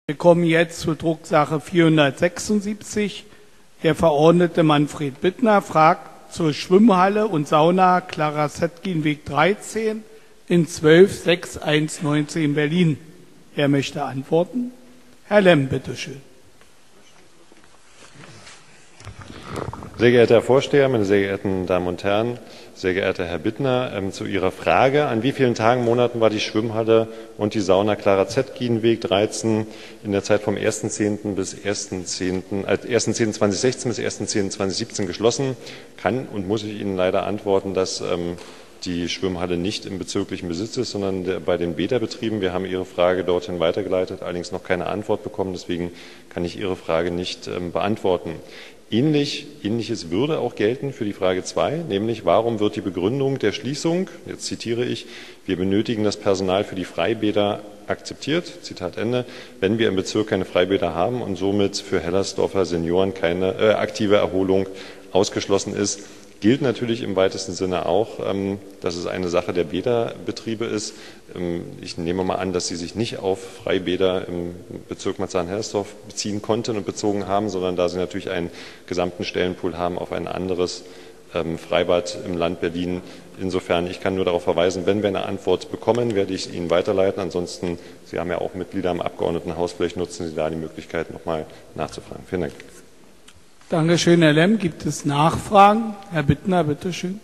Wir kommen jetzt zur Drucksache 476. Der Verordnete Manfred Bittner fragt zur Schwimmhalle und Sauna Clara Zetkin-Weg 13 in 126119 Berlin. Wer möchte antworten? Herr Lemm, bitteschön. Sehr geehrter Herr Vorsteher, meine sehr geehrten Damen und Herren, sehr geehrter Herr Bittner, zu Ihrer Frage, an wie vielen Tagen, Monaten war die Schwimmhalle und die Sauna Clara Zetkin-Weg 13 in der Zeit vom 1.10. bis 1.10.2016 bis 1.10.2017 geschlossen? Kann und muss ich Ihnen leider antworten, dass die Schwimmhalle nicht im bezirklichen Besitz ist, sondern bei den Bäderbetrieben. Wir haben Ihre Frage dorthin weitergeleitet, allerdings noch keine Antwort bekommen. Deswegen kann ich Ihre Frage nicht beantworten. Ähnliches würde auch gelten für die Frage 2, nämlich warum wird die Begründung der Schließung, jetzt zitiere ich, wir benötigen das Personal für die Freibäder akzeptiert, Zitat Ende, wenn wir im Bezirk keine Freibäder haben und somit für Hellersdorfer Senioren keine aktive Erholung ausgeschlossen ist. Gilt natürlich im weitesten Sinne auch, dass es eine Sache der Bäderbetriebe ist. Ich nehme mal an, dass Sie sich nicht auf Freibäder im Bezirk Marzahn-Hellersdorf beziehen konnten und bezogen haben, sondern da Sie natürlich einen gesamten Stellenpool haben auf ein anderes Freibad im Land Berlin. Insofern, ich kann nur darauf verweisen, wenn wir eine Antwort bekommen, werde ich Ihnen weiterleiten. Ansonsten, Sie haben ja auch Mitglieder im Abgeordnetenhaus, vielleicht nutzen Sie da die Möglichkeit, nochmal nachzufragen. Vielen Dank. Dankeschön, Herr Lemm. Gibt es Nachfragen? Herr Bittner, bitteschön.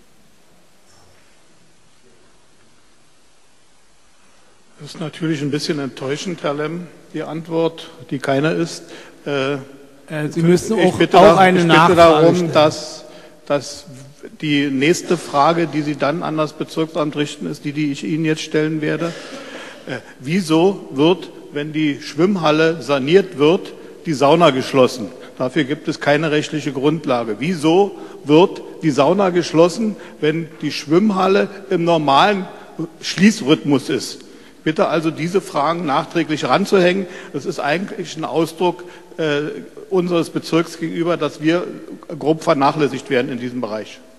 Das ist natürlich ein bisschen enttäuschend, Herr Lemm, die Antwort, die keiner ist. Sie müssen auch eine Nachfrage stellen. Ich bitte darum, stellen. dass die nächste Frage, die Sie dann an das Bezirksamt richten, ist die ich Ihnen jetzt stellen werde. Wieso wird, wenn die Schwimmhalle saniert wird, die Sauna geschlossen? Dafür gibt es keine rechtliche Grundlage. Wieso wird die Sauna geschlossen, wenn die Schwimmhalle im normalen Schließrhythmus ist? Bitte also diese Fragen nachträglich ranzuhängen. Das ist eigentlich ein Ausdruck unseres Bezirks gegenüber, dass wir grob vernachlässigt werden in diesem Bereich.